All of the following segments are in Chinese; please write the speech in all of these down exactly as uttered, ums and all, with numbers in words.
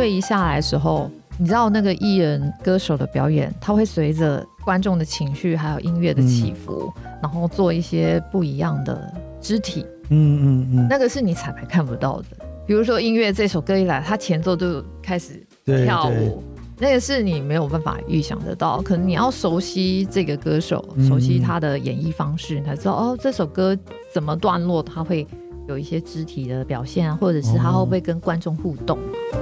乐一下来的时候，你知道那个艺人歌手的表演，他会随着观众的情绪还有音乐的起伏、嗯、然后做一些不一样的肢体，嗯嗯嗯，那个是你彩排看不到的。比如说音乐这首歌一来，他前奏就开始跳舞，那个是你没有办法预想得到，可能你要熟悉这个歌手，熟悉他的演绎方式，你才知道哦，这首歌怎么段落他会有一些肢体的表现啊，或者是他会不会跟观众互动啊、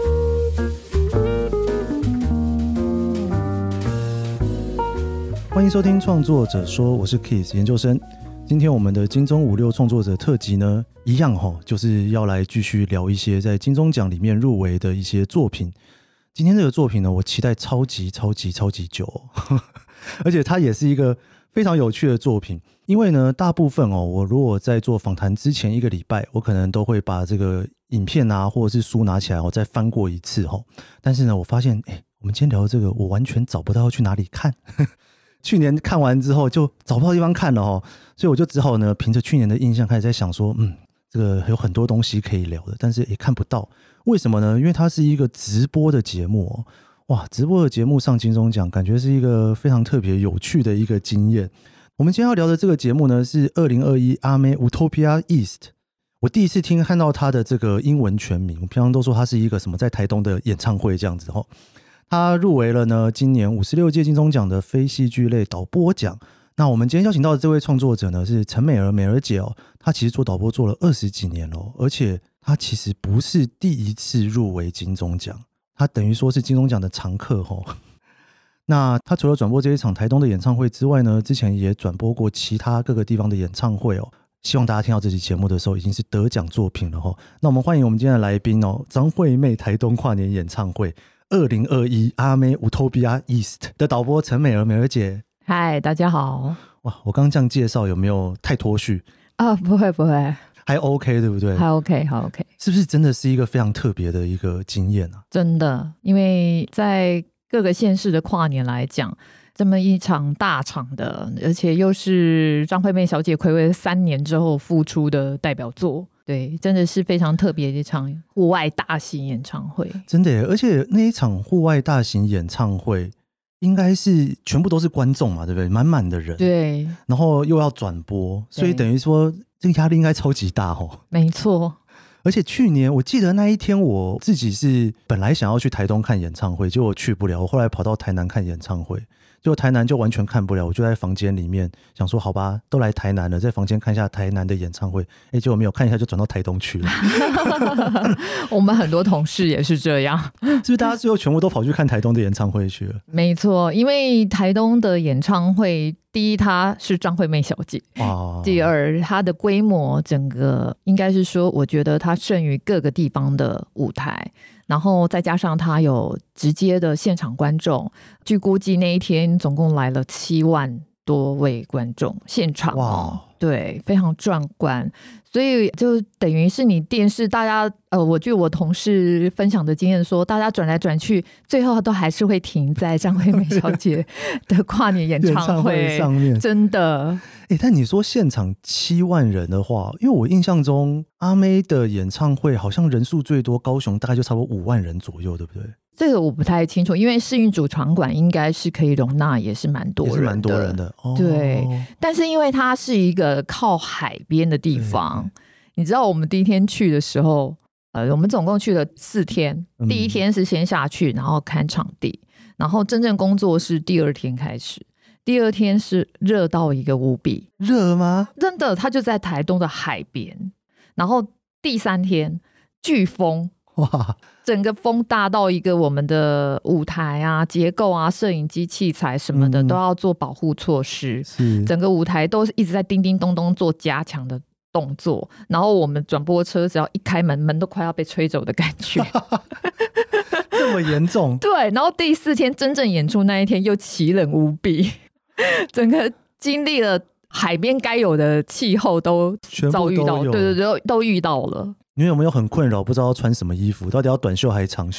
哦、欢迎收听创作者说，我是 Keith 研究生。今天我们的金钟五六创作者特辑呢，一样齁，就是要来继续聊一些在金钟奖里面入围的一些作品。今天这个作品呢，我期待超级超级超级久、哦、而且它也是一个非常有趣的作品。因为呢，大部分哦，我如果在做访谈之前一个礼拜，我可能都会把这个影片啊，或者是书拿起来，我再翻过一次哦。但是呢，我发现，哎，我们今天聊的这个，我完全找不到要去哪里看。去年看完之后就找不到地方看了哦，所以我就只好呢，凭着去年的印象开始在想说，嗯，这个有很多东西可以聊的，但是也看不到。为什么呢？因为它是一个直播的节目哦，哇，直播的节目上金钟奖，感觉是一个非常特别有趣的一个经验。我们今天要聊的这个节目呢，是二零二一阿妹 Utopia East。我第一次听看到它的这个英文全名，我平常都说它是一个什么在台东的演唱会这样子哦。他入围了呢今年五十六届金钟奖的非戏剧类导播奖。那我们今天邀请到的这位创作者呢是陈美儿美儿姐哦，她其实做导播做了二十几年了，而且她其实不是第一次入围金钟奖，她等于说是金钟奖的常客哦。那她除了转播这一场台东的演唱会之外呢，之前也转播过其他各个地方的演唱会哦。希望大家听到这期节目的时候已经是得奖作品了哦。那我们欢迎我们今天的来宾哦，张惠妹台东跨年演唱会二零二一阿妹 Utopia East 的导播陈美儿美儿姐。 嗨，大家好。 哇，我刚刚这样介绍有没有太脱序啊？不会不会， 还 OK 对不对？ 还 OK 还 OK。 是不是真的是一个非常特别的一个经验啊？ 真的，因为在各个县市的跨年来讲，这么一场大场的，而且又是张惠妹小姐睽违三年之后复出的代表作，对，真的是非常特别的一场户外大型演唱会。 真的耶，而且那一场户外大型演唱会应该是全部都是观众嘛，对不对？满满的人， 对，然后又要转播，所以等于说这个压力应该超级大哦。 没错。 而且去年我记得那一天我自己是本来想要去台东看演唱会，结果去不了，我后来跑到台南看演唱会，结果台南就完全看不了，我就在房间里面想说好吧，都来台南了，在房间看一下台南的演唱会，哎，结果没有看一下就转到台东去了。 我们很多同事也是这样。 是不是大家最后全部都跑去看台东的演唱会去了？ 没错，因为台东的演唱会，第一它是张惠妹小姐、哦、第二它的规模整个应该是说我觉得它胜于各个地方的舞台，然后再加上它有直接的现场观众，据估计那一天总共来了七万多位观众现场哦，对，非常壮观。所以就等于是你电视大家呃，我据我同事分享的经验说，大家转来转去最后都还是会停在张惠妹小姐的跨年演唱会, 演唱会上面， 真的。 欸，但你说现场七万人的话，因为我印象中阿妹的演唱会好像人数最多高雄大概就差不多五万人左右，对不对？ 这个我不太清楚，因为世运主场馆应该是可以容纳也是蛮多人的，也是蛮多人的、哦、对。但是因为它是一个靠海边的地方，你知道我们第一天去的时候呃，我们总共去了四天，第一天是先下去然后看场地、嗯、然后真正工作是第二天开始，第二天是热到一个无比。 热吗？ 真的，它就在台东的海边。然后第三天飓风，哇，整个风大到一个我们的舞台啊结构啊摄影机器材什么的、嗯、都要做保护措施，整个舞台都是一直在叮叮咚咚做加强的动作，然后我们转播车只要一开门，门都快要被吹走的感觉。 这么严重？ 对。然后第四天真正演出那一天又奇冷无比，整个经历了海边该有的气候都遭遇到，对对对，都遇到了。 你有没有很困扰，不知道要穿什么衣服，到底要短袖还是长袖？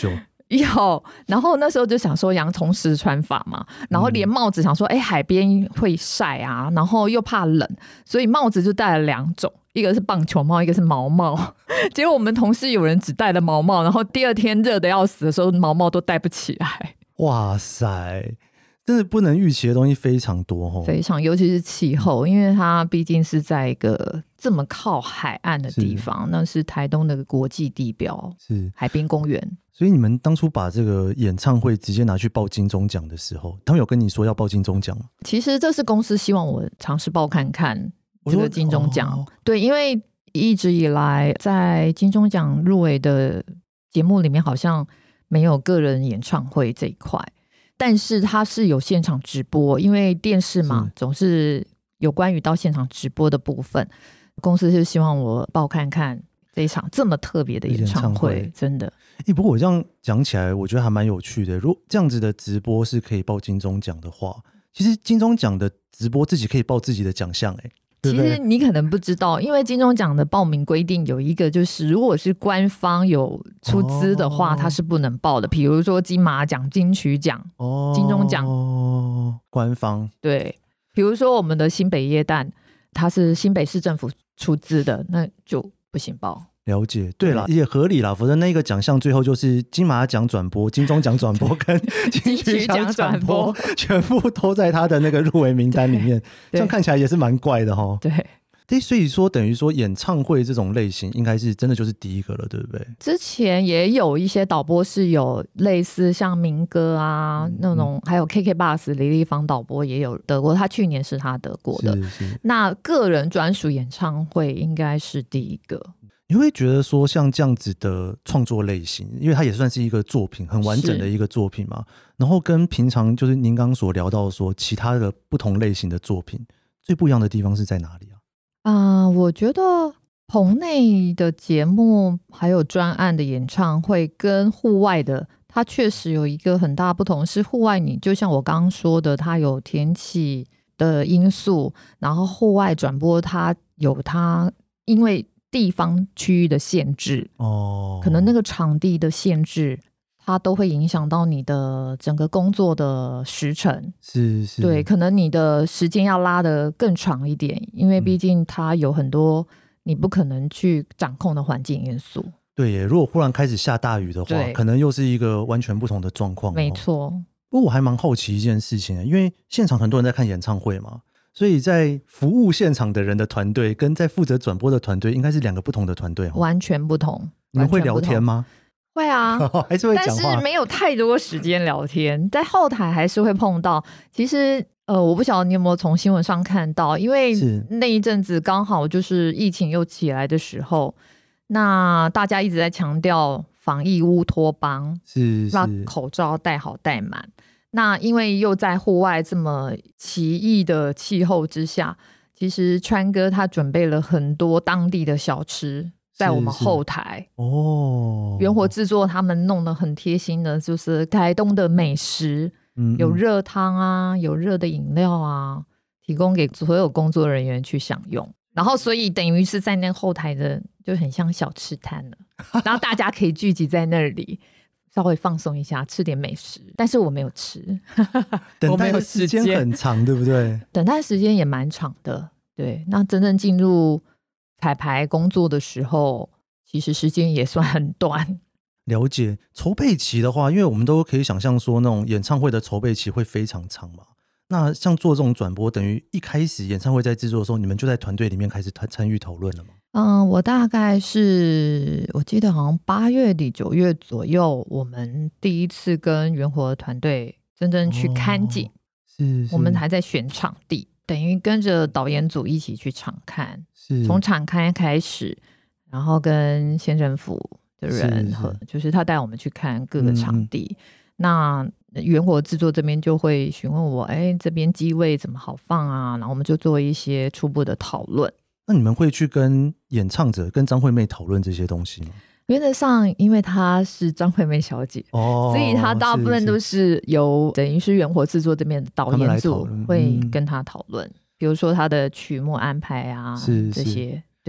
有，然后那时候就想说洋葱式穿法嘛，然后连帽子想说哎、欸，海边会晒啊，然后又怕冷，所以帽子就戴了两种，一个是棒球帽，一个是毛帽。结果我们同事有人只戴了毛帽，然后第二天热的要死的时候毛帽都戴不起来。 哇塞，真的不能预期的东西非常多哦， 非常，尤其是气候，因为它毕竟是在一个这么靠海岸的地方，是那是台东的国际地标，是海滨公园。 所以你们当初把这个演唱会直接拿去报金钟奖的时候，他们有跟你说要报金钟奖吗？ 其实这是公司希望我尝试报看看这个金钟奖、哦、对，因为一直以来在金钟奖入围的节目里面好像没有个人演唱会这一块，但是它是有现场直播，因为电视嘛总是有关于到现场直播的部分，公司是希望我报看看这一场这么特别的演唱会，演唱会真的、 欸、不过我这样讲起来我觉得还蛮有趣的，如果这样子的直播是可以报金钟奖的话，其实金钟奖的直播自己可以报自己的奖项欸， 其实你可能不知道，因为金钟奖的报名规定有一个，就是如果是官方有出资的话、哦、它是不能报的，比如说金马奖、金曲奖、哦、金钟奖、 哦、官方对，比如说我们的新北耶诞它是新北市政府出资的，那就不行报。 了解，对啦，也合理啦，否则那个奖项最后就是金马奖转播、金钟奖转播跟金曲奖转播全部都在他的那个入围名单里面，这样看起来也是蛮怪的齁。 对， 对，所以说等于说演唱会这种类型应该是真的就是第一个了，对不对？ 之前也有一些导播是有类似像民歌啊、嗯、那种，还有 K K B O X 李丽芳导播也有得过，他去年是他得过的。是是，那个人专属演唱会应该是第一个。 你会觉得说像这样子的创作类型，因为它也算是一个作品，很完整的一个作品嘛，然后跟平常就是您刚刚所聊到说其他的不同类型的作品最不一样的地方是在哪里啊？ 啊、呃，我觉得棚内的节目还有专案的演唱会跟户外的它确实有一个很大不同，是户外你就像我刚刚说的，它有天气的因素，然后户外转播它有它因为地方区域的限制哦，可能那个场地的限制它都会影响到你的整个工作的时程， 是是， 对，可能你的时间要拉得更长一点，因为毕竟它有很多你不可能去掌控的环境因素。 对耶，如果忽然开始下大雨的话，可能又是一个完全不同的状况。 没错。 不过我还蛮好奇一件事情，因为现场很多人在看演唱会嘛，所以在服务现场的人的团队跟在负责转播的团队应该是两个不同的团队， 完全不同。 你们会聊天吗？ 会啊还是会讲话， 但是没有太多时间聊天，在后台还是会碰到。其实呃，我不晓得你有没有从新闻上看到，因为那一阵子刚好就是疫情又起来的时候，那大家一直在强调防疫乌托邦， 是是， 把口罩戴好戴满。那因为又在户外这么奇异的气候之下，其实川哥他准备了很多当地的小吃在我们后台哦，元火制作他们弄得很贴心的，就是台东的美食，嗯嗯，有热汤啊，有热的饮料啊，提供给所有工作人员去享用。然后所以等于是在那后台的就很像小吃摊了，然后大家可以聚集在那里稍微放松一下，吃点美食。但是我没有吃等待的时间很长，对不对？ 等待时间也蛮长的，对。那真正进入彩排工作的时候，其实时间也算很短。 了解。筹备期的话，因为我们都可以想象说那种演唱会的筹备期会非常长嘛，那像做这种转播，等于一开始演唱会在制作的时候，你们就在团队里面开始参与讨论了吗？ 嗯，我大概是我记得好像八月底九月左右，我们第一次跟元火的团队真正去看景，哦，是是，我们还在选场地，等于跟着导演组一起去场看，是从场看开始，然后跟县政府的人和就是他带我们去看各个场地，嗯嗯，那元火制作这边就会询问我，哎，这边机位怎么好放啊，然后我们就做一些初步的讨论。 那你们会去跟演唱者跟张惠妹讨论这些东西吗？ 原则上因为她是张惠妹小姐，哦，所以她大部分都是由等于是元火制作这边的导演组会跟她讨论，嗯，比如说她的曲目安排啊，是这些，对。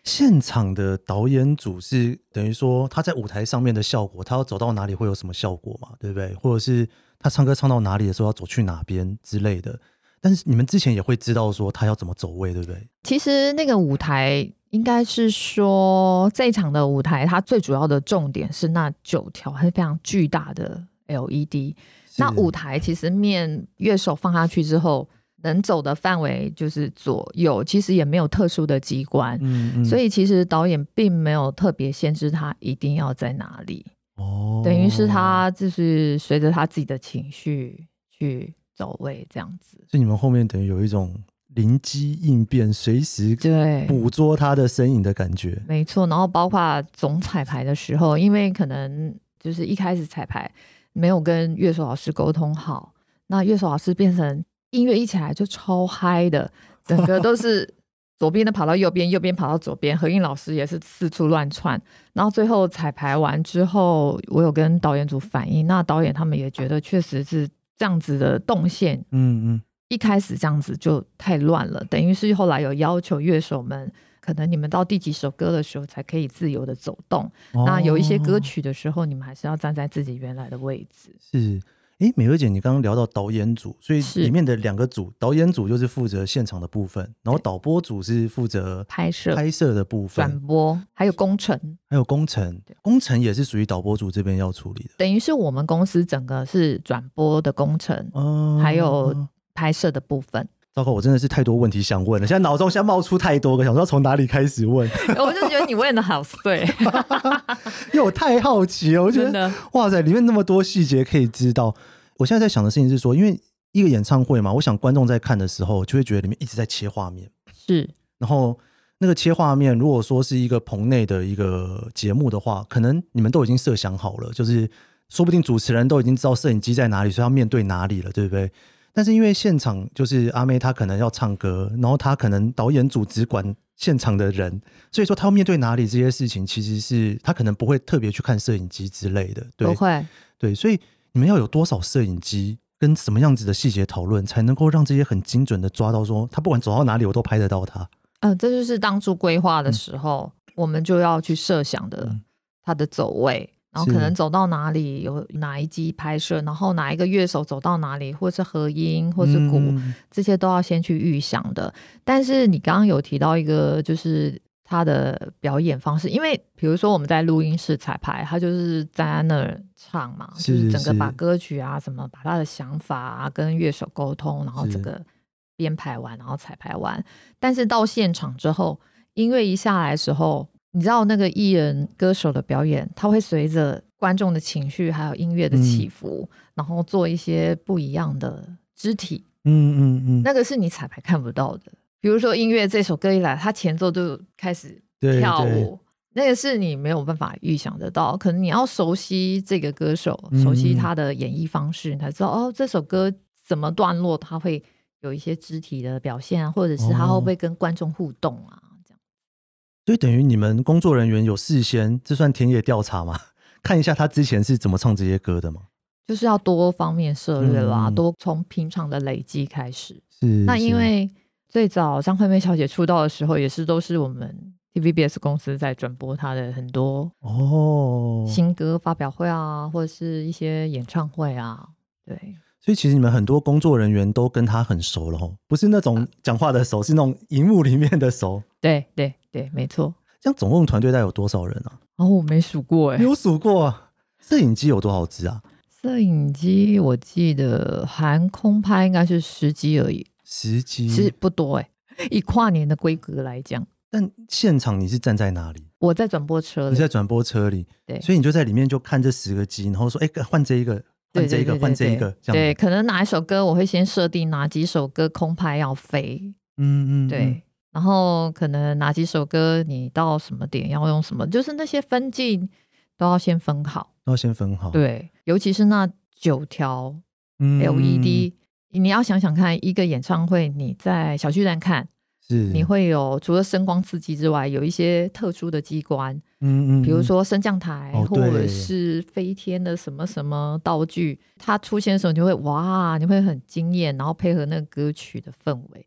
现场的导演组是等于说他在舞台上面的效果，他要走到哪里会有什么效果嘛，对不对？或者是他唱歌唱到哪里的时候要走去哪边之类的。但是你们之前也会知道说他要怎么走位，对不对？ 其实那个舞台应该是说这一场的舞台，它最主要的重点是那九条还是非常巨大的 L E D。那舞台其实面乐手放下去之后，能走的范围就是左右，其实也没有特殊的机关，嗯嗯，所以其实导演并没有特别限制他一定要在哪里，哦，等于是他就是随着他自己的情绪去走位这样子。 所以你们后面等于有一种灵机应变，随时捕捉他的身影的感觉。 没错，然后包括总彩排的时候，因为可能就是一开始彩排没有跟乐手老师沟通好，那乐手老师变成音乐一起来就超嗨的，整个都是左边的跑到右边，右边跑到左边，和音老师也是四处乱窜。然后最后彩排完之后，我有跟导演组反映，那导演他们也觉得确实是这样子的动线，嗯嗯，一开始这样子就太乱了，等于是后来有要求乐手们，可能你们到第几首歌的时候才可以自由的走动，哦，那有一些歌曲的时候，你们还是要站在自己原来的位置。 是。诶，美娥姐，你刚刚聊到导演组，所以里面的两个组，导演组就是负责现场的部分，然后导播组是负责拍摄拍摄的部分， 转播，还有工程， 还有工程，工程也是属于导播组这边要处理的。 等于是我们公司整个是转播的工程，嗯，还有拍摄的部分。 糟糕，我真的是太多问题想问了，现在脑中现在冒出太多个，想说从哪里开始问。 我就觉得你问的好碎， 因为我太好奇了，我觉得哇塞，里面那么多细节可以知道。我现在在想的事情是说，因为一个演唱会嘛，我想观众在看的时候就会觉得里面一直在切画面， 是， 然后那个切画面如果说是一个棚内的一个节目的话，可能你们都已经设想好了，就是说不定主持人都已经知道摄影机在哪里，所以要面对哪里了，对不对？但是因为现场就是阿妹她可能要唱歌，然后她可能导演组只管现场的人，所以说她要面对哪里这些事情，其实是她可能不会特别去看摄影机之类的，对， 不会， 对，所以你们要有多少摄影机跟什么样子的细节讨论，才能够让这些很精准的抓到说他不管走到哪里我都拍得到他。 呃，这就是当初规划的时候，嗯，我们就要去设想的他的走位，然后可能走到哪里有哪一机拍摄，然后哪一个乐手走到哪里，或是和音或是鼓，嗯，这些都要先去预想的。但是你刚刚有提到一个就是他的表演方式，因为比如说我们在录音室彩排，他就是在那儿唱嘛， 是就是整个把歌曲啊什么把他的想法啊跟乐手沟通，然后整个编排完然后彩排完。但是到现场之后，音乐一下来的时候，你知道那个艺人歌手的表演，他会随着观众的情绪还有音乐的起伏，嗯，然后做一些不一样的肢体，嗯嗯嗯，那个是你彩排看不到的。比如说音乐这首歌一来，他前奏就开始跳舞，对对，那个是你没有办法预想得到，可能你要熟悉这个歌手，熟悉他的演绎方式，你才知道哦，这首歌什么段落他会有一些肢体的表现啊，或者是他会不会跟观众互动啊，哦，这样。 所以等于你们工作人员有事先，这算田野调查吗？看一下他之前是怎么唱这些歌的吗？ 就是要多方面涉猎啦，嗯，多从平常的累积开始。 是， 那因为最早张惠妹小姐出道的时候，也是都是我们 T V B S 公司在转播她的很多新歌发表会啊，或者是一些演唱会啊，对。 所以其实你们很多工作人员都跟她很熟了，不是那种讲话的熟，是那种荧幕里面的熟。 对对对，没错。 这样总共团队大概有多少人啊？ 哦，我没数过哎。 没有数过啊？摄影机有多少支啊？ 摄影机我记得含空拍应该是十机而已。 十机是不多哎，以跨年的规格来讲。 但现场你是站在哪里？ 我在转播车里。 你在转播车里，对，所以你就在里面就看这十个机，然后说哎，换这一个，换这一个，换这一个，这样。 对，可能哪一首歌我会先设定哪几首歌空拍要飞，嗯嗯，对，然后可能哪几首歌你到什么点要用什么，就是那些分镜都要先分好， 都要先分好。 对，尤其是那九条 L E D。嗯，你要想想看，一个演唱会你在小巨蛋看，是你会有除了声光刺激之外，有一些特殊的机关，嗯嗯，比如说升降台，哦，或者是飞天的什么什么道具，它出现的时候你就会哇，你会很惊艳，然后配合那个歌曲的氛围。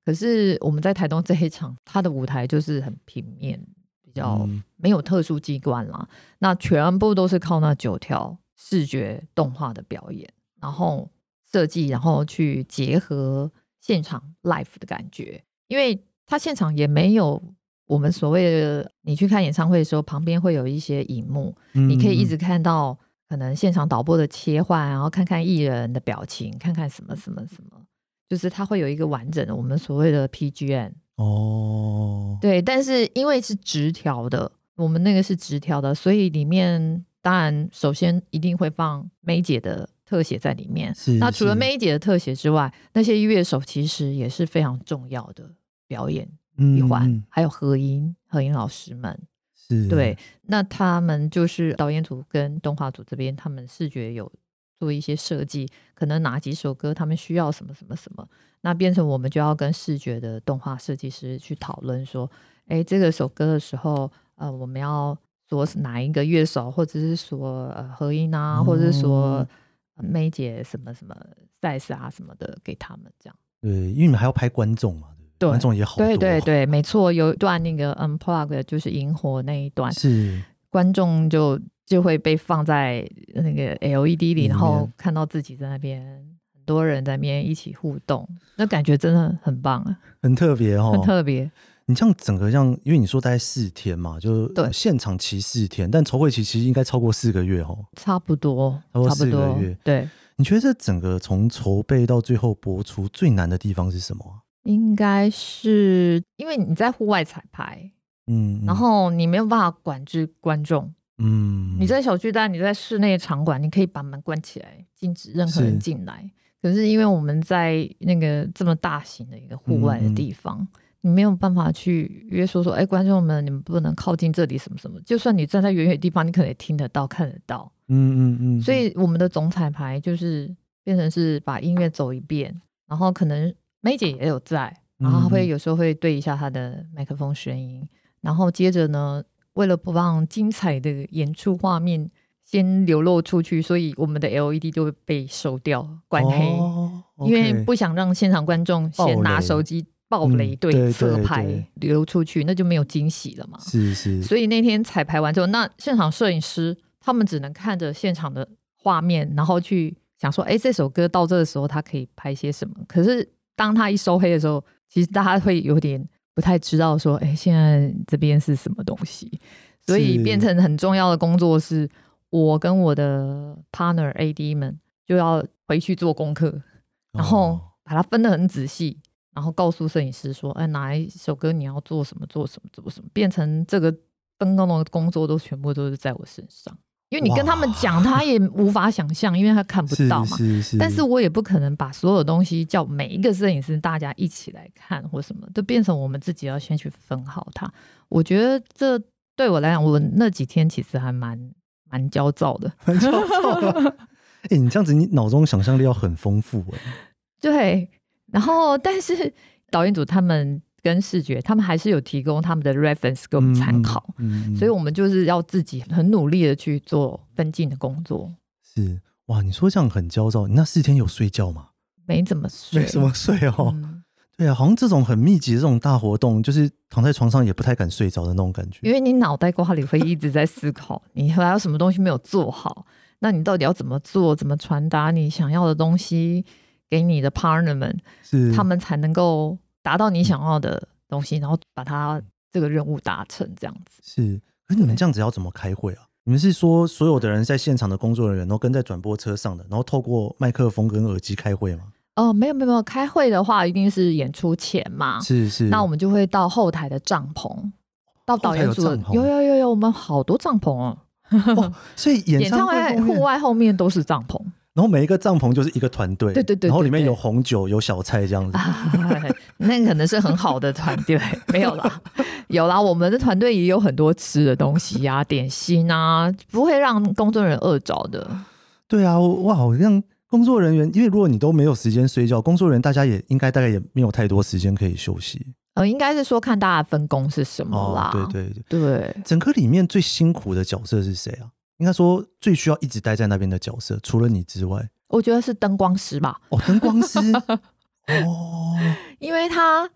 可是我们在台东这一场，它的舞台就是很平面，比较没有特殊机关啦、嗯、那全部都是靠那九条视觉动画的表演，然后设计，然后去结合现场 live 的感觉。因为它现场也没有我们所谓的你去看演唱会的时候旁边会有一些荧幕、嗯、你可以一直看到可能现场导播的切换，然后看看艺人的表情，看看什么什么什么，就是它会有一个完整的我们所谓的 P G M 哦。对，但是因为是直条的，我们那个是直条的，所以里面当然首先一定会放May姐的特写在里面。那除了May姐的特写之外，那些乐手其实也是非常重要的表演一环、嗯、还有合音合音老师们。是，对，那他们就是导演组跟动画组这边，他们视觉有做一些设计，可能哪几首歌他们需要什么什么什么，那变成我们就要跟视觉的动画设计师去讨论说，哎，这个首歌的时候呃，我们要说哪一个乐手，或者是说呃合音啊、哦、或者是说May姐什么什么赛事啊什么的给他们这样。 对，因为你们还要拍观众嘛，对，观众也好多。 对对对，没错，有一段那个 Unplug 就是萤火那一段， 是观众就就会被放在那个 L E D 里，然后看到自己在那边，很多人在那边一起互动，那感觉真的很棒啊，很特别哦， 很特别。 你这样整个像，因为你说大概四天嘛，就现场期四天，但筹备期其实应该超过四个月哦， 差不多， 超过四个月。 对， 你觉得这整个从筹备到最后播出最难的地方是什么、啊？ 应该是因为你在户外彩排，嗯，然后你没有办法管制观众，嗯，你在小巨蛋，你在室内场馆，你可以把门关起来，禁止任何人进来。可是因为我们在那个这么大型的一个户外的地方。嗯嗯，你没有办法去约说说，哎，观众们，你们不能靠近这里什么什么。就算你站在远远的地方，你可能也听得到、看得到。嗯嗯嗯。所以我们的总彩排就是变成是把音乐走一遍，然后可能May姐也有在，然后会有时候会对一下她的麦克风声音，然后接着呢，为了不让精彩的演出画面先流露出去，所以我们的 L E D 就会被收掉、关黑，哦 okay、因为不想让现场观众先拿手机。爆雷对侧拍流出去，那就没有惊喜了嘛。 是是， 所以那天彩排完之后，那现场摄影师他们只能看着现场的画面，然后去想说，哎，这首歌到这个时候他可以拍些什么。可是当他一收黑的时候，其实大家会有点不太知道说，哎，现在这边是什么东西。所以变成很重要的工作是，我跟我的 partner A D 们就要回去做功课，然后把它分得很仔细。然后告诉摄影师说，哎，哪一首歌你要做什么做什么做什么，变成这个分工的工作都全部都是在我身上。因为你跟他们讲，他也无法想象，因为他看不到嘛。是是是。但是我也不可能把所有东西叫每一个摄影师大家一起来看或什么，都变成我们自己要先去分好它。我觉得这对我来讲，我那几天其实还蛮蛮焦躁的， 蛮焦躁的。哎，你这样子，你脑中想象力要很丰富哎。 对。然后但是导演组他们跟视觉他们还是有提供他们的 reference 给我们参考、嗯嗯、所以我们就是要自己很努力的去做分镜的工作。 是，哇，你说这样很焦躁，你那四天有睡觉吗？ 没怎么睡， 没怎么睡哦、嗯、对啊，好像这种很密集的这种大活动，就是躺在床上也不太敢睡着的那种感觉， 因为你脑袋瓜里会一直在思考你还有什么东西没有做好，那你到底要怎么做，怎么传达你想要的东西给你的 partner 们，他们才能够达到你想要的东西，然后把它这个任务达成这样子。 是，可是你们这样子要怎么开会啊？你们是说所有的人在现场的工作人员都跟在转播车上的，然后透过麦克风跟耳机开会吗？ 哦、呃，没有没有没有，开会的话一定是演出前嘛。 是是， 那我们就会到后台的帐篷，到导演组的有有有有，我们好多帐篷哦。 哦，所以演唱会户外后面都是帐篷。 然后每一个帐篷就是一个团队， 对对 对, 对, 对, 对， 然后里面有红酒有小菜这样子、啊、 那可能是很好的团队。没有啦，有啦，我们的团队也有很多吃的东西啊，点心啊，不会让工作人员饿着的。 对啊，哇，好像工作人员，因为如果你都没有时间睡觉，工作人员大家也应该大概也没有太多时间可以休息。 呃，应该是说看大家分工是什么啦、 哦、对对对对， 整个里面最辛苦的角色是谁啊？应该说最需要一直待在那边的角色，除了你之外， 我觉得是灯光师吧。 哦，灯光师哦， 因为他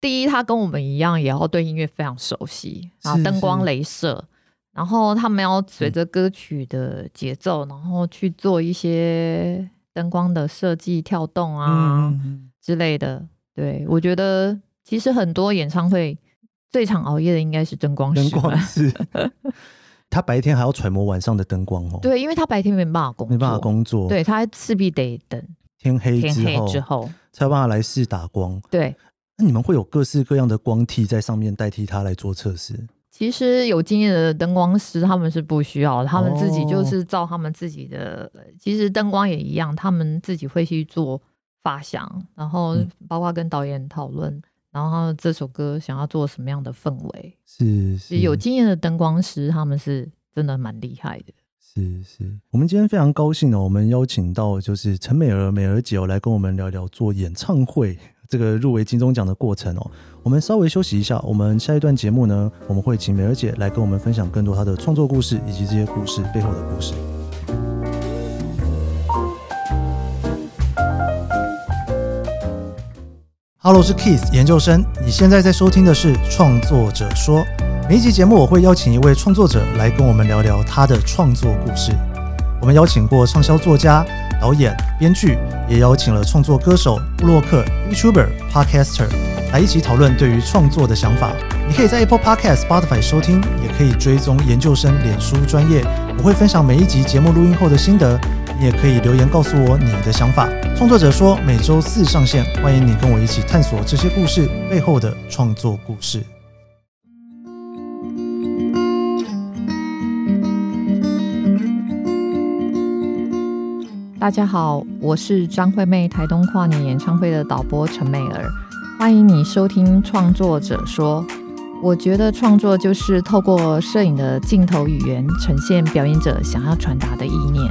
第一他跟我们一样也要对音乐非常熟悉，然后灯光雷射，然后他们要随着歌曲的节奏、嗯、然后去做一些灯光的设计跳动啊、嗯、之类的。对，我觉得其实很多演唱会最常熬夜的应该是灯光师，灯光师他白天还要揣摩晚上的灯光哦。 对，因为他白天没办法工作， 没办法工作， 对，他势必得等天黑之后， 天黑之后才有办法来试打光。 对， 那你们会有各式各样的光替在上面代替他来做测试？ 其实有经验的灯光师他们是不需要的，他们自己就是照他们自己的、哦、其实灯光也一样，他们自己会去做发想，然后包括跟导演讨论、嗯、然后这首歌想要做什么样的氛围。 是是， 有经验的灯光师他们是真的蛮厉害的。 是是，我们今天非常高兴哦，我们邀请到就是陈美儿美儿姐、哦、来跟我们聊聊做演唱会这个入围金钟奖的过程哦。我们稍微休息一下，我们下一段节目呢，我们会请美儿姐来跟我们分享更多她的创作故事以及这些故事背后的故事。Hello， 我是 Keith 研究生，你现在在收听的是创作者说。每一集节目我会邀请一位创作者来跟我们聊聊他的创作故事。我们邀请过畅销作家、导演、编剧，也邀请了创作歌手、部落客、YouTuber、Podcaster 来一起讨论对于创作的想法。你可以在 Apple Podcast、Spotify 收听，也可以追踪研究生脸书专页，我会分享每一集节目录音后的心得。你也可以留言告诉我你的想法。创作者说每周四上线，欢迎你跟我一起探索这些故事背后的创作故事。 大家好，我是张惠妹台东跨年演唱会的导播陈美儿，欢迎你收听创作者说。我觉得创作就是透过摄影的镜头语言呈现表演者想要传达的意念。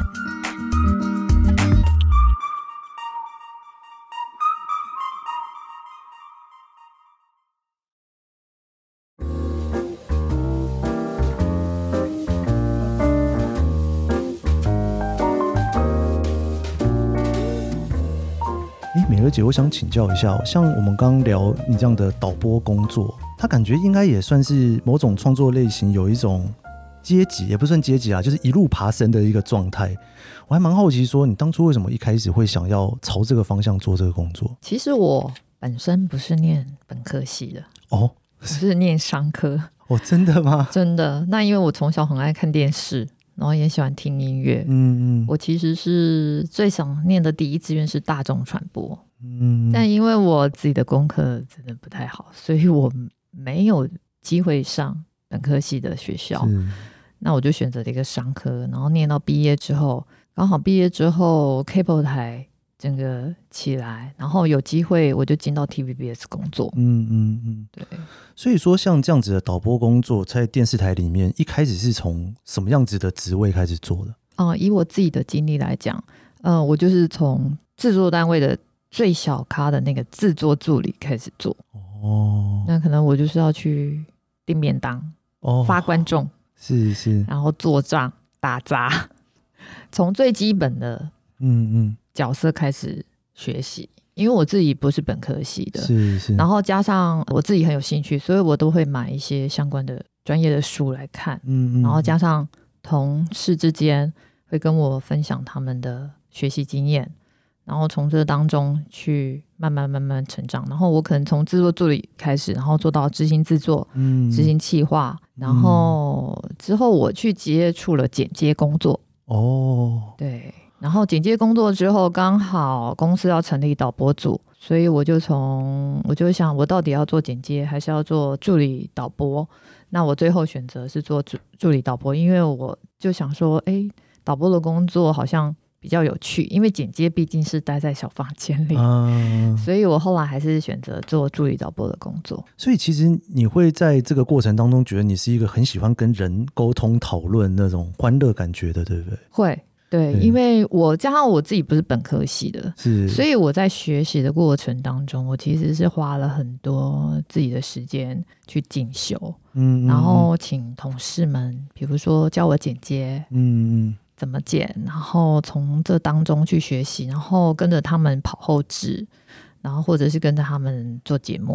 美儿姐，我想请教一下，像我们刚刚聊你这样的导播工作，它感觉应该也算是某种创作类型有一种阶级，也不算阶级啊，就是一路爬升的一个状态。我还蛮好奇说，你当初为什么一开始会想要朝这个方向做这个工作？ 其实我本身不是念本科系的哦， 我是念商科。 哦，真的吗？ 真的。那因为我从小很爱看电视，然后也喜欢听音乐。嗯嗯，我其实是最想念的第一志愿是大众传播。嗯，但因为我自己的功课真的不太好，所以我没有机会上本科系的学校。那我就选择了一个商科，然后念到毕业之后，刚好毕业之后 Cable 台整个起来，然后有机会我就进到 T V B S 工作。嗯嗯嗯，对。 所以说像这样子的导播工作在电视台里面一开始是从什么样子的职位开始做的？ 呃、以我自己的经历来讲，呃，我就是从制作单位的最小咖的那个制作助理开始做。哦，那可能我就是要去订便当、哦、发观众， 是是， 然后做账、打杂，从最基本的嗯嗯角色开始学习。因为我自己不是本科系的， 是是， 然后加上我自己很有兴趣，所以我都会买一些相关的专业的书来看。嗯嗯，然后加上同事之间会跟我分享他们的学习经验。然后从这当中去慢慢慢慢成长，然后我可能从制作助理开始，然后做到执行制作、嗯、执行企划，然后之后我去接触了剪接工作。哦，对，然后剪接工作之后，刚好公司要成立导播组，所以我就从我就想，我到底要做剪接还是要做助理导播？那我最后选择是做 助, 助理导播，因为我就想说，哎，导播的工作好像比较有趣，因为剪接毕竟是待在小房间里、嗯、所以我后来还是选择做助理导播的工作。 所以其实你会在这个过程当中觉得你是一个很喜欢跟人沟通讨论那种欢乐感觉的，对不对？ 会，对，因为我加上我自己不是本科系的，是，所以我在学习的过程当中，我其实是花了很多自己的时间去进修，嗯，然后请同事们比如说教我剪接，嗯嗯，怎么剪，然后从这当中去学习，然后跟着他们跑后制，然后或者是跟着他们做节目，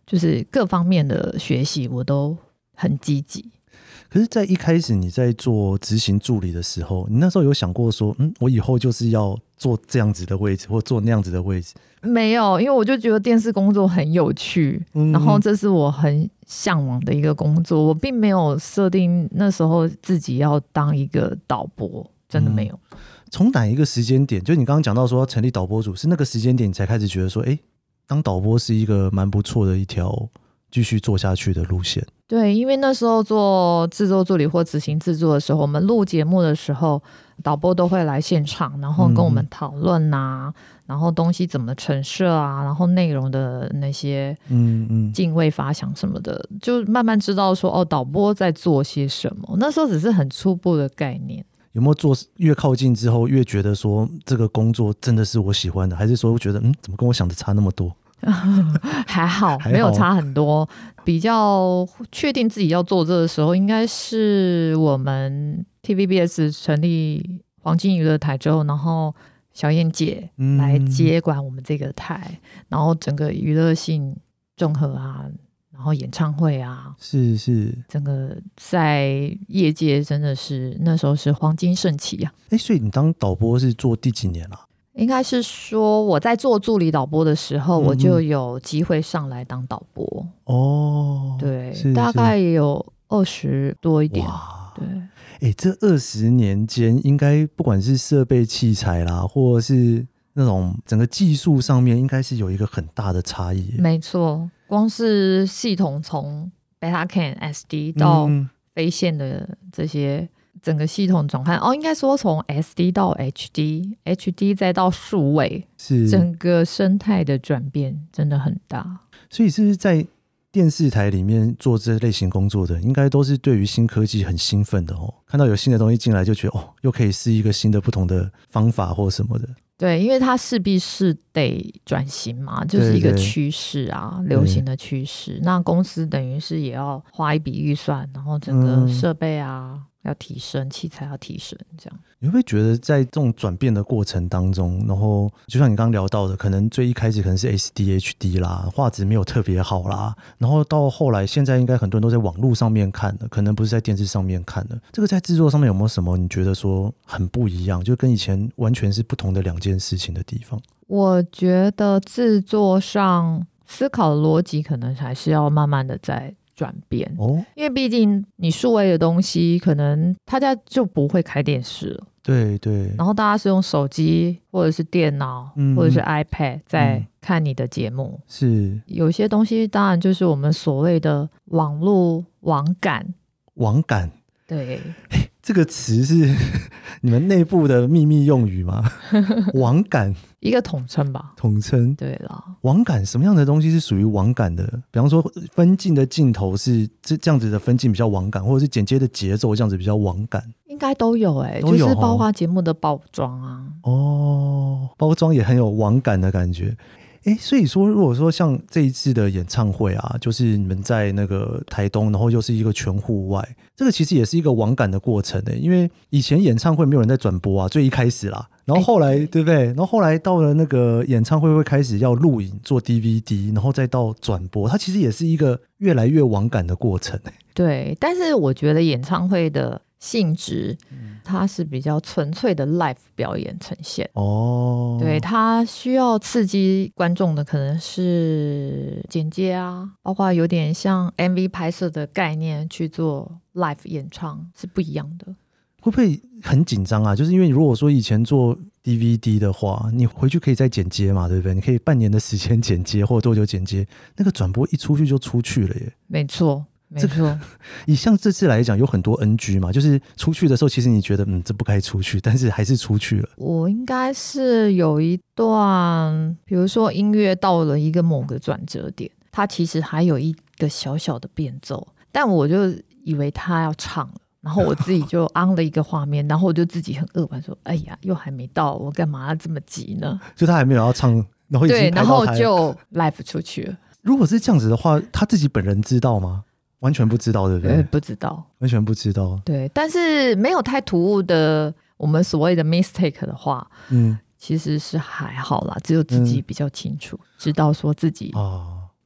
就是各方面的学习我都很积极。 可是在一开始你在做执行助理的时候，你那时候有想过说嗯，我以后就是要做这样子的位置或做那样子的位置？ 没有，因为我就觉得电视工作很有趣、嗯、然后这是我很向往的一个工作，我并没有设定那时候自己要当一个导播，真的没有、嗯、 从哪一个时间点，就你刚刚讲到说要成立导播组，是那个时间点你才开始觉得说哎，当导播是一个蛮不错的一条继续做下去的路线？ 对，因为那时候做制作助理或执行制作的时候，我们录节目的时候导播都会来现场，然后跟我们讨论啊、嗯、然后东西怎么陈设啊，然后内容的那些敬畏发想什么的、嗯嗯、就慢慢知道说哦，导播在做些什么。那时候只是很初步的概念。 有没有做越靠近之后越觉得说这个工作真的是我喜欢的，还是说觉得嗯，怎么跟我想的差那么多？ 还好没有差很多。比较确定自己要做这个时候，应该是我们 T V B S 成立黄金娱乐台之后，然后小燕姐来接管我们这个台、嗯、然后整个娱乐性综合啊，然后演唱会啊， 是是， 整个在业界真的是那时候是黄金盛期啊。 欸，所以你当导播是做第几年啊？ 应该是说我在做助理导播的时候、嗯、我就有机会上来当导播哦。对，大概也有二十多一点。哇，对， 欸，这二十年间应该不管是设备器材啦，或者是那种整个技术上面应该是有一个很大的差异。 没错，光是系统从 Betacam、S D 到非线的这些整个系统转换，哦，应该说从 S D 到 H D，H D 再到数位，是整个生态的转变真的很大。 所以是不是在电视台里面做这类型工作的，应该都是对于新科技很兴奋的哦？看到有新的东西进来，就觉得哦，又可以试一个新的不同的方法或什么的。 对，因为它势必是得转型嘛，就是一个趋势啊，流行的趋势。那公司等于是也要花一笔预算，然后整个设备啊、嗯、要提升，器材要提升，这样。 你会不会觉得在这种转变的过程当中，然后就像你刚刚聊到的，可能最一开始可能是 S D H D 啦，画质没有特别好啦，然后到后来现在应该很多人都在网络上面看的，可能不是在电视上面看的。这个在制作上面有没有什么你觉得说很不一样，就跟以前完全是不同的两件事情的地方？我觉得制作上思考的逻辑可能还是要慢慢的在转变、哦、因为毕竟你数位的东西可能大家就不会开电视了， 对对， 然后大家是用手机或者是电脑、嗯、或者是 iPad 在看你的节目、嗯、是有些东西当然就是我们所谓的网络网感。 网感， 对， 这个词是你们内部的秘密用语吗？网感一个统称吧， 统称。 对啦， 网感什么样的东西是属于网感的？比方说分镜的镜头是这样子的分镜比较网感，或者是剪接的节奏这样子比较网感， 应该都有哎、欸，就是包括节目的包装啊。 哦，包装也很有网感的感觉。欸，所以说如果说像这一次的演唱会啊，就是你们在那个台东，然后又是一个全户外，这个其实也是一个网感的过程欸，因为以前演唱会没有人在转播啊，最一开始啦，然后后来、欸、对不对？然后后来到了那个演唱会会开始要录影做 D V D， 然后再到转播，它其实也是一个越来越网感的过程欸。 对，但是我觉得演唱会的性质、嗯、它是比较纯粹的 live 表演呈现哦，对，它需要刺激观众的可能是剪接啊，包括有点像 M V 拍摄的概念去做 live 演唱是不一样的。 会不会很紧张啊？就是因为如果说以前做 D V D 的话，你回去可以再剪接嘛，对不对？你可以半年的时间剪接或者多久剪接，那个转播一出去就出去了耶。 没错没错、这個、 以像这次来讲有很多 N G 嘛，就是出去的时候其实你觉得嗯这不该出去，但是还是出去了。 我应该是有一段比如说音乐到了一个某个转折点，它其实还有一个小小的变奏，但我就以为他要唱了，然后我自己就安了一个画面，然后我就自己很扼腕说哎呀又还没到，我干嘛要这么急呢？ 就他还没有要唱，然后已经对，然后就 live 出去了。 如果是这样子的话，他自己本人知道吗？完全不知道，对不对？ 不知道， 完全不知道。对， 但是没有太突兀的我们所谓的 mistake 的话，嗯，其实是还好啦，只有自己比较清楚、嗯、知道说自己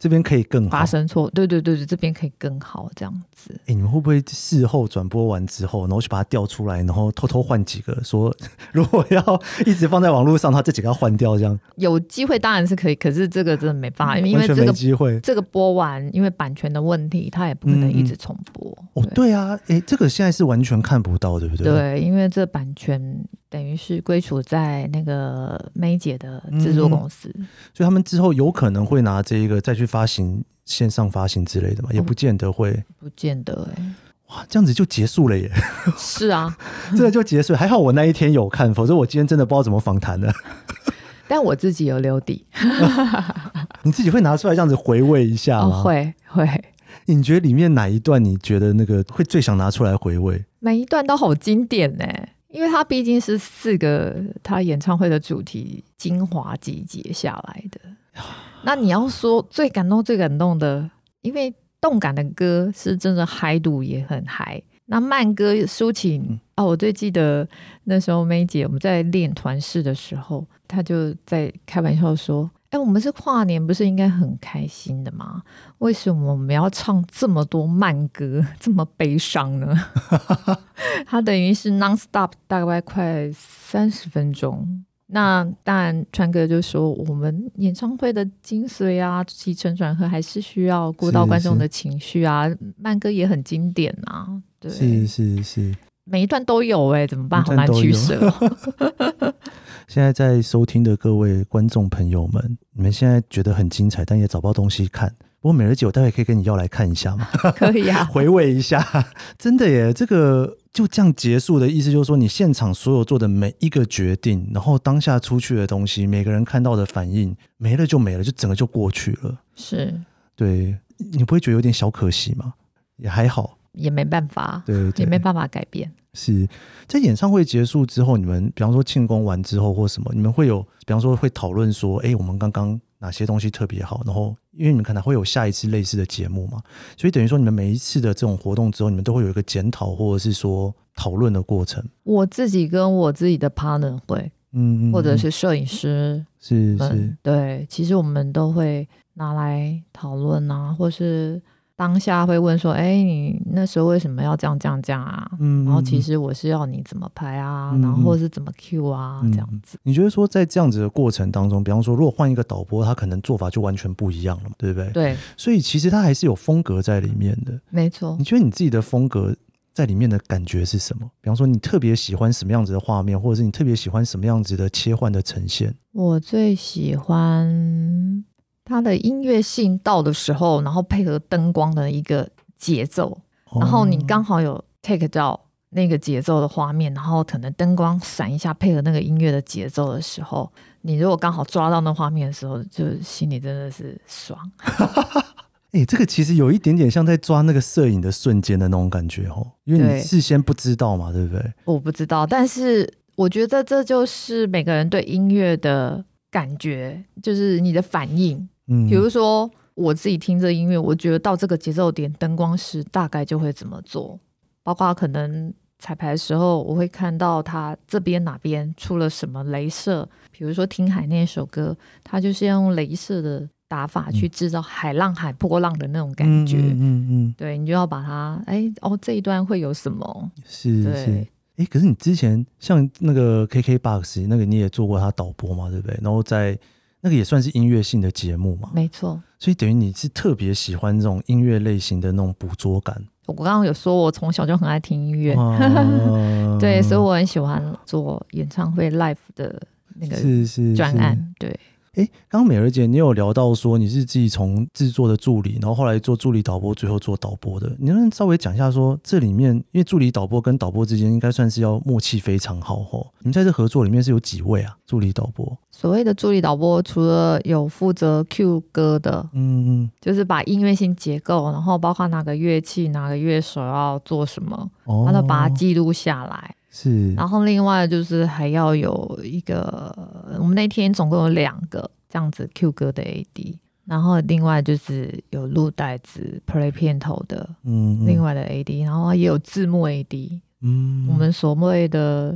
这边可以更好发生错，对对对对，这边可以更好这样子。 哎、欸，你们会不会事后转播完之后，然后去把它调出来，然后偷偷换几个，说如果要一直放在网络上，它这几个要换掉，这样有机会当然是可以，可是这个真的没办法，因为完全没机会。 这个播完，因为版权的问题，它也不可能一直重播。 嗯、哦，对啊，哎、欸，这个现在是完全看不到，对不对？ 对，因为这版权等于是归属在那个梅姐的制作公司、嗯， 所以他们之后有可能会拿这一个再去发行线上发行之类的嘛，也不见得会， 不见得哎、欸。 哇，这样子就结束了耶！ 是啊， 这个就结束了。还好我那一天有看，否则我今天真的不知道怎么访谈了。 但我自己有留底。 你自己会拿出来这样子回味一下吗？ 哦、会会。 你觉得里面哪一段你觉得那个会最想拿出来回味？ 每一段都好经典呢，因为它毕竟是四个他演唱会的主题精华集结下来的。那你要说最感动最感动的，因为动感的歌是真的嗨度也很嗨，那慢歌抒情、嗯哦、我最记得那时候梅姐我们在练团式的时候，她就在开玩笑说，哎，我们是跨年，不是应该很开心的吗？为什么我们要唱这么多慢歌，这么悲伤呢？它等于是 non-stop 大概快三十分钟。那当然川哥就说我们演唱会的精髓啊，起承转合还是需要顾到观众的情绪啊，慢歌也很经典啊。对， 是是是， 每一段都有哎、欸，怎么办？好难取舍、哦。 现在在收听的各位观众朋友们，你们现在觉得很精彩，但也找不到东西看。不过美人姐，我待会可以跟你要来看一下吗？ 可以啊， 回味一下。真的耶，这个就这样结束的意思就是说，你现场所有做的每一个决定，然后当下出去的东西，每个人看到的反应，没了就没了，就整个就过去了。 是， 对，你不会觉得有点小可惜吗？也还好， 也没办法， 对，对， 也没办法改变。 是在演唱会结束之后，你们比方说庆功完之后或什么，你们会有比方说会讨论说，哎，我们刚刚哪些东西特别好，然后因为你们可能会有下一次类似的节目嘛，所以等于说你们每一次的这种活动之后，你们都会有一个检讨或者是说讨论的过程。 我自己跟我自己的 partner 会，嗯, 嗯，或者是摄影师， 是是， 对，其实我们都会拿来讨论啊，或是当下会问说，哎，你那时候为什么要这样这样这样啊？嗯，然后其实我是要你怎么拍啊，嗯、然后或是怎么 cue 啊、嗯，这样子。 你觉得说在这样子的过程当中，比方说如果换一个导播，他可能做法就完全不一样了嘛，对不对？ 对， 所以其实他还是有风格在里面的。 没错。 你觉得你自己的风格在里面的感觉是什么？比方说你特别喜欢什么样子的画面，或者是你特别喜欢什么样子的切换的呈现？ 我最喜欢它的音乐性到的时候，然后配合灯光的一个节奏，然后你刚好有 take 到那个节奏的画面，然后可能灯光闪一下配合那个音乐的节奏的时候，你如果刚好抓到那画面的时候，就心里真的是爽。 欸，这个其实有一点点像在抓那个摄影的瞬间的那种感觉哦，因为你事先不知道嘛，对不对？ 我不知道，但是我觉得这就是每个人对音乐的感觉，就是你的反应。嗯，比如说我自己听这音乐，我觉得到这个节奏点，灯光师大概就会怎么做，包括可能彩排的时候，我会看到他这边哪边出了什么雷射，比如说听海那首歌，他就是用雷射的打法去制造海浪海波浪的那种感觉。嗯嗯嗯，对，你就要把它哎哦这一段会有什么？ 是是。哎，可是你之前像那个 K K B O X 那个你也做过他导播嘛，对不对？然后在那个也算是音乐性的节目嘛， 没错。 所以等于你是特别喜欢这种音乐类型的那种捕捉感。 我刚刚有说我从小就很爱听音乐，啊、对，所以我很喜欢做演唱会 live 的那个专案。是是是，对。 哎，刚刚美儿姐你有聊到说你是自己从制作的助理，然后后来做助理导播，最后做导播的，你能不能稍微讲一下说这里面，因为助理导播跟导播之间应该算是要默契非常好齁，你们在这合作里面是有几位啊？助理导播， 所谓的助理导播除了有负责 cue 歌的，嗯嗯，就是把音乐性结构，然后包括哪个乐器哪个乐手要做什么，哦，然后把它记录下来。是，然后另外就是还要有一个，我们那天总共有两个这样子 Q 歌的 A D， 然后另外就是有录带子 play 片头的，嗯，另外的 A D， 然后也有字幕 A D， 嗯，我们所谓的我们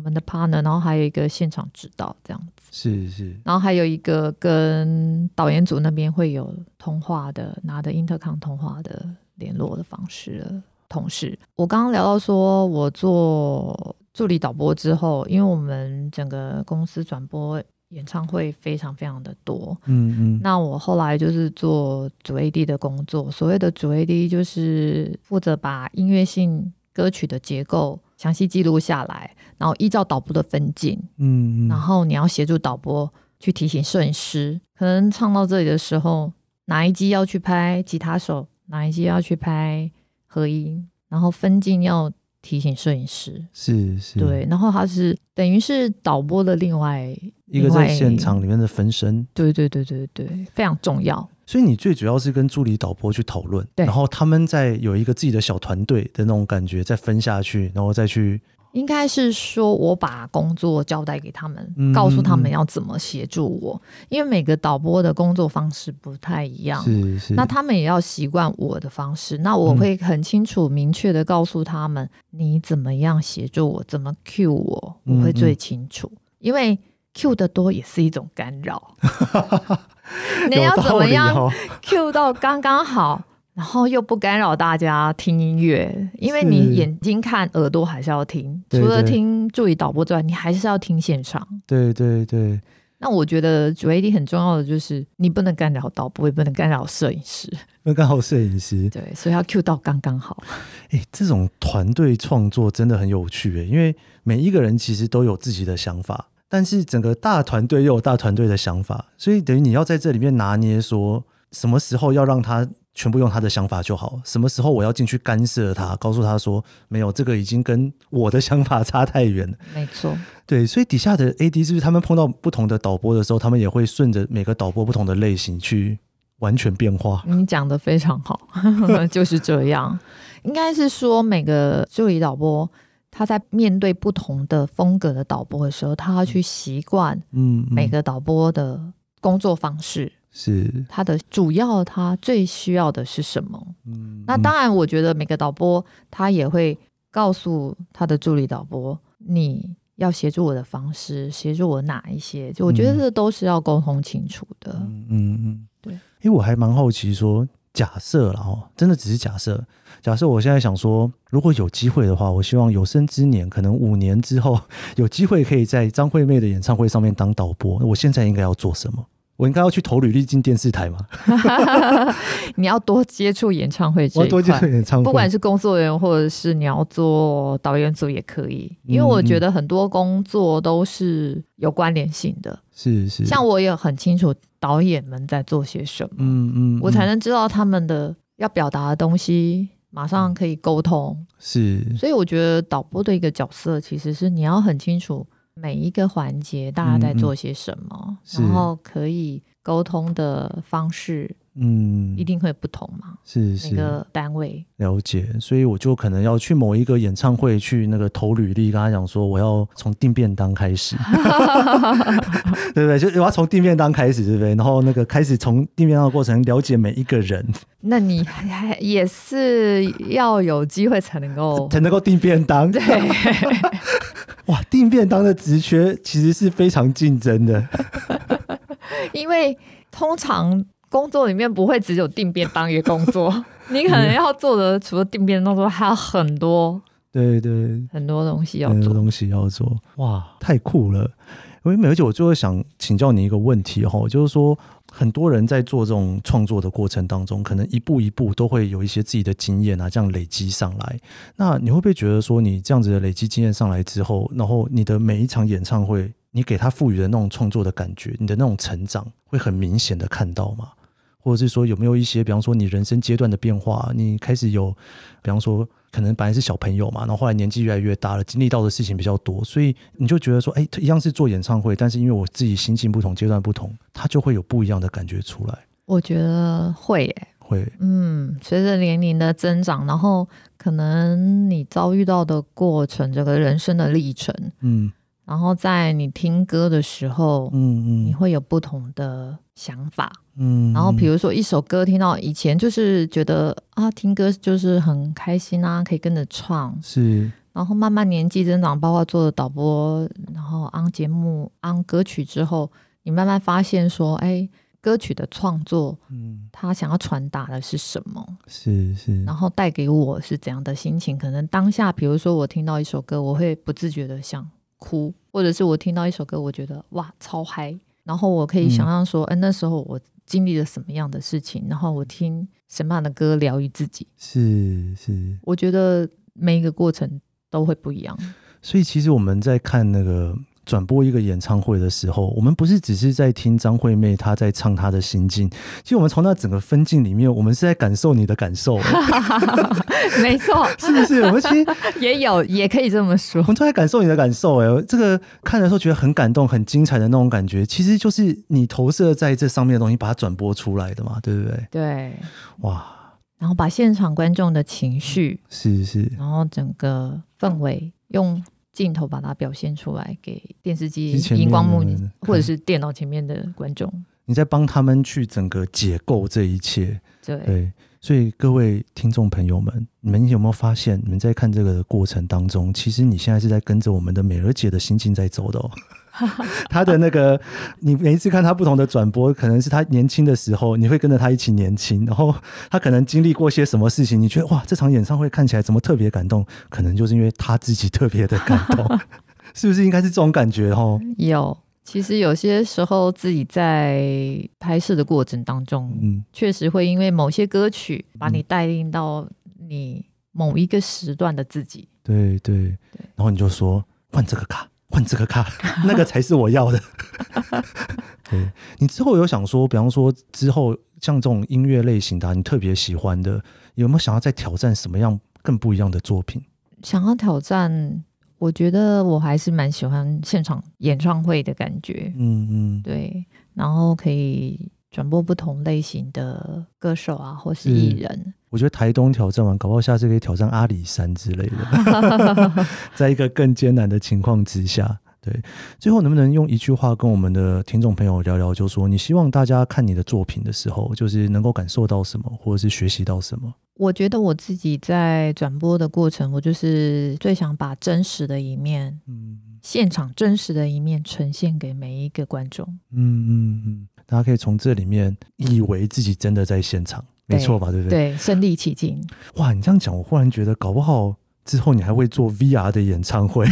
们的 partner， 然后还有一个现场指导这样子。 是是， 然后还有一个跟导演组那边会有通话的，拿着 intercom 通话的联络的方式的同事。我刚刚聊到说我做助理导播之后，因为我们整个公司转播演唱会非常非常的多，嗯嗯，那我后来就是做主 A D 的工作。所谓的主 A D 就是负责把音乐性歌曲的结构详细记录下来，然后依照导播的分镜，嗯，然后你要协助导播去提醒摄影师，可能唱到这里的时候，哪一机要去拍吉他手，哪一机要去拍和音，然后分镜要提醒摄影师。是是，对，然后他是等于是导播的另外一个在现场里面的分身。 对对对对对，非常重要。 所以你最主要是跟助理导播去讨论，然后他们再有一个自己的小团队的那种感觉，再分下去，然后再去。 应该是说我把工作交代给他们，嗯、告诉他们要怎么协助我，因为每个导播的工作方式不太一样，是是，那他们也要习惯我的方式，那我会很清楚明确的告诉他们，嗯、你怎么样协助我，怎么 cue 我，我会最清楚，嗯、因为 cue 的多也是一种干扰。你要怎么样 cue 到刚刚好，然后又不干扰大家听音乐，因为你眼睛看耳朵还是要听，除了听助理导播之外，你还是要听现场。对对对，那我觉得主 A D 很重要的就是你不能干扰导播，也不能干扰摄影师， 不能干扰摄影师， 对，所以要 cue 到刚刚好。 欸，这种团队创作真的很有趣耶，因为每一个人其实都有自己的想法，但是整个大团队又有大团队的想法，所以等于你要在这里面拿捏说什么时候要让他全部用他的想法就好，什么时候我要进去干涉他，告诉他说没有，这个已经跟我的想法差太远了。 没错， 对，所以底下的 A D 是不是他们碰到不同的导播的时候，他们也会顺着每个导播不同的类型去完全变化？ 你讲得非常好。就是这样，应该是说每个助理导播他在面对不同的风格的导播的时候，他要去习惯每个导播的工作方式，是他的主要他最需要的是什么。嗯，那当然我觉得每个导播他也会告诉他的助理导播，你要协助我的方式，协助我哪一些，就我觉得这都是要沟通清楚的。嗯嗯嗯，对。因为我还蛮好奇说，假设啦齁，真的只是假设，假设我现在想说，如果有机会的话，我希望有生之年，可能五年之后有机会可以在张惠妹的演唱会上面当导播，我现在应该要做什么？我应该要去投履历进电视台吗？ 你要多接触演唱会这一块，我要多接触演唱会，不管是工作人员或者是你要做导演组也可以，因为我觉得很多工作都是有关联性的。是是，像我也很清楚导演们在做些什么，嗯嗯，我才能知道他们的要表达的东西，马上可以沟通。是，所以我觉得导播的一个角色其实是你要很清楚每一个环节大家在做些什么，嗯、然后可以沟通的方式嗯，一定会不同嘛，是是每个单位了解，所以我就可能要去某一个演唱会去那个投履历，跟他讲说我要从订便当开始。对不对？就我要从订便当开始，对不对？然后那个开始从订便当的过程了解每一个人。 那你还也是要有机会才能够才能够订便当。对。哇，订便当的职缺其实是非常竞争的。 因为通常工作里面不会只有订便当一个工作，你可能要做的除了订便当之外还有很多，对对，很多东西要做，很多东西要做。哇，太酷了！因为而且我就会想请教你一个问题齁，就是说很多人在做这种创作的过程当中，可能一步一步都会有一些自己的经验啊，这样累积上来。那你会不会觉得说，你这样子的累积经验上来之后，然后你的每一场演唱会，你给他赋予的那种创作的感觉，你的那种成长，会很明显的看到吗？或者是说有没有一些比方说你人生阶段的变化，你开始有比方说可能本来是小朋友嘛，然后后来年纪越来越大了，经历到的事情比较多，所以你就觉得说哎，一样是做演唱会，但是因为我自己心境不同，阶段不同，它就会有不一样的感觉出来。 我觉得会耶，会，嗯，随着年龄的增长，然后可能你遭遇到的过程，这个人生的历程，嗯，然后在你听歌的时候，嗯嗯，你会有不同的想法，嗯，然后比如说一首歌听到以前就是觉得啊，听歌就是很开心啊，可以跟着唱，是， 然后慢慢年纪增长，包括做了导播，然后安节目、安歌曲之后，你慢慢发现说，哎，歌曲的创作，嗯，他想要传达的是什么？ 是是， 然后带给我是怎样的心情？可能当下，比如说我听到一首歌，我会不自觉的想哭，或者是我听到一首歌，我觉得哇超嗨，然后我可以想象说，哎、嗯，那时候我经历了什么样的事情，然后我听什么样的歌疗愈自己。 是是， 我觉得每一个过程都会不一样。 所以其实我们在看那个转播一个演唱会的时候，我们不是只是在听张惠妹她在唱她的心境，其实我们从那整个分镜里面，我们是在感受你的感受。 没错， 是不是？我们其实也有，也可以这么说， 我们都在感受你的感受。哎，这个看的时候觉得很感动、很精彩的那种感觉，其实就是你投射在这上面的东西，把它转播出来的嘛，对不对？ 对， 哇！ 然后把现场观众的情绪， 是是， 然后整个氛围用镜头把它表现出来给电视机、荧光幕或者是电脑前面的观众。 你在帮他们去整个解构这一切。 对， 对，所以各位听众朋友们，你们有没有发现，你们在看这个过程当中，其实你现在是在跟着我们的美儿姐的心境在走的哦。她的那个，你每一次看她不同的转播，可能是她年轻的时候，你会跟着她一起年轻，然后她可能经历过些什么事情，你觉得哇，这场演唱会看起来怎么特别感动？可能就是因为她自己特别的感动，是不是应该是这种感觉哦？ 有。其实有些时候自己在拍摄的过程当中，嗯，确实会因为某些歌曲把你带领到你某一个时段的自己。 对对对，然后你就说换这个卡，换这个卡，那个才是我要的。对，你之后有想说，比方说之后像这种音乐类型的、啊，你特别喜欢的，有没有想要再挑战什么样更不一样的作品？ 想要挑战。我觉得我还是蛮喜欢现场演唱会的感觉，嗯嗯，对，然后可以转播不同类型的歌手啊，或是艺人。 我觉得台东挑战完，搞不好下次可以挑战阿里山之类的，在一个更艰难的情况之下。对，最后能不能用一句话跟我们的听众朋友聊聊，就说你希望大家看你的作品的时候，就是能够感受到什么，或者是学习到什么？ 我觉得我自己在转播的过程，我就是最想把真实的一面，嗯，现场真实的一面呈现给每一个观众。嗯嗯嗯，大家可以从这里面以为自己真的在现场，没错吧？对不对？ 对，身临其境。 哇，你这样讲，我忽然觉得搞不好之后你还会做 V R 的演唱会。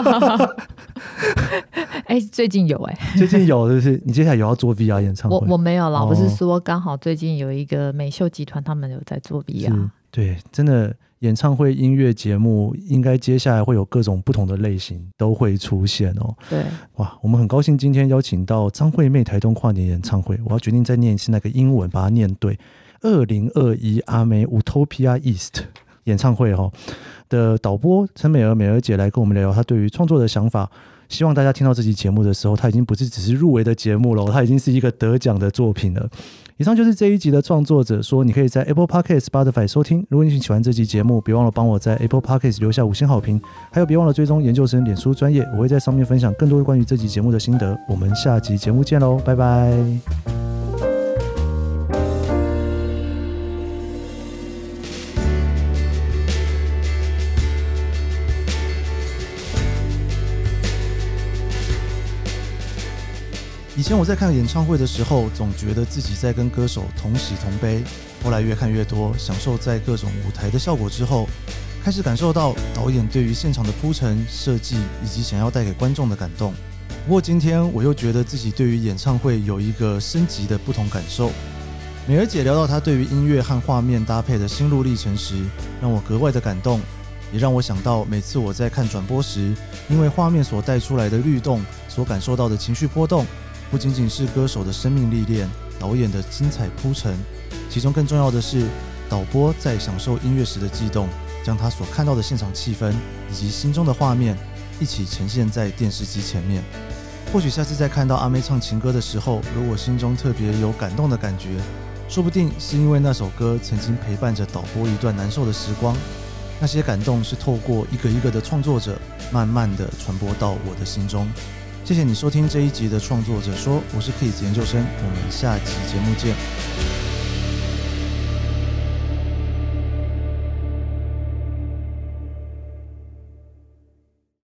哎、欸，最近有哎、 欸，最近有，就是你接下来有要做 V R 演唱会？ 我我没有啦，我、哦、是说刚好最近有一个美秀集团，他们有在做 V R。 对，真的演唱会、音乐节目，应该接下来会有各种不同的类型都会出现哦。 对， 哇，我们很高兴今天邀请到张惠妹台东跨年演唱会，我要决定再念一次那个英文，把它念对。二零二一阿妹 Utopia East 演唱会哦的导播陈美儿美儿姐来跟我们聊聊她对于创作的想法。希望大家听到这期节目的时候，它已经不是只是入围的节目了，它已经是一个得奖的作品了。以上就是这一集的创作者说，你可以在 Apple Podcast、Spotify 收听。如果你喜欢这期节目，别忘了帮我在 Apple Podcast 留下五星好评，还有别忘了追踪研究生脸书专页，我会在上面分享更多关于这期节目的心得。我们下集节目见喽，拜拜。以前我在看演唱会的时候，总觉得自己在跟歌手同喜同悲。后来越看越多，享受在各种舞台的效果之后，开始感受到导演对于现场的铺陈、设计以及想要带给观众的感动。不过今天我又觉得自己对于演唱会有一个升级的不同感受。美儿姐聊到她对于音乐和画面搭配的心路历程时，让我格外的感动，也让我想到每次我在看转播时，因为画面所带出来的律动所感受到的情绪波动，不仅仅是歌手的生命历练，导演的精彩铺陈，其中更重要的是导播在享受音乐时的悸动，将他所看到的现场气氛以及心中的画面一起呈现在电视机前面。或许下次再看到阿妹唱情歌的时候，如果心中特别有感动的感觉，说不定是因为那首歌曾经陪伴着导播一段难受的时光，那些感动是透过一个一个的创作者慢慢的传播到我的心中。谢谢你收听这一集的创作者说，我是 Keith 研究生，我们下期节目见。